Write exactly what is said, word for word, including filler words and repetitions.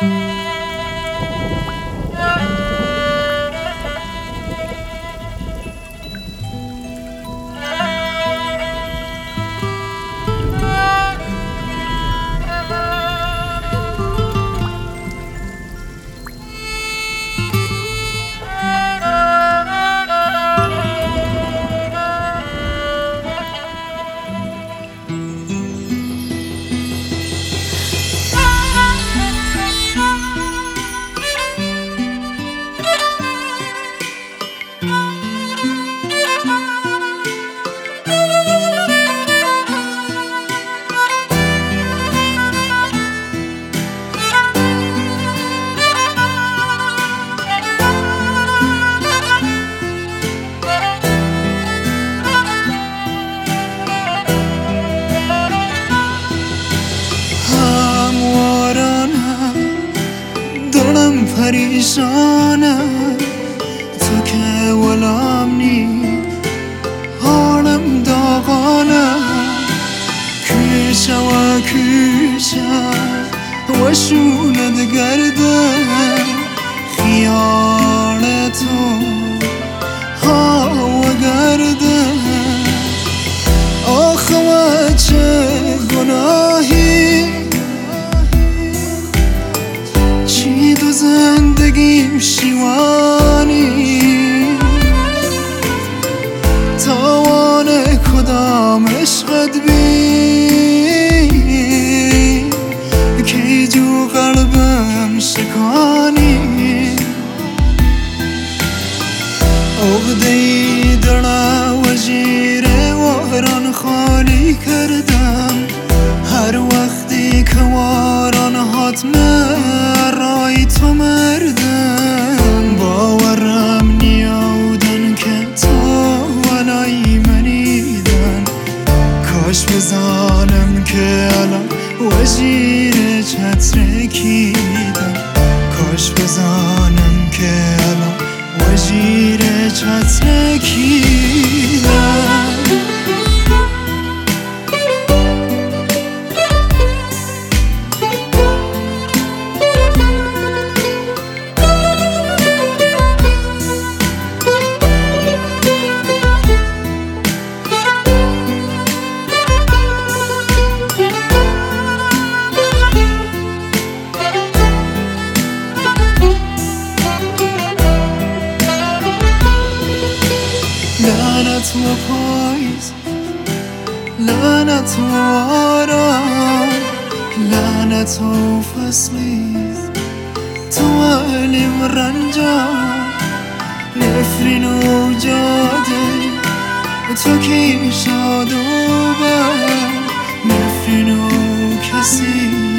پریشانم تو که ولام نی حالم داغانم کیشه و کیشه و شوند گردم خیال تو ها و گردم آخه و چه گناهی چی دو زندگیم شیوانی تاوان کدام عشقت بی کی جو قلبم شکانی عقده‌ای دلم و زیر واران خالی کردم هر وقتی که واران حتمه رای تو مردم باورم نیودن که تو ولای منیدن کاش بزانم که الان وزیر چتر کیدم کاش بزانم که الان وزیر چتر کیدم لعنت و پاییز لعنت و آرام لعنت و فصلی تو علم رنجام نفرین و جاده تو کی شاد و بر نفرین و کسی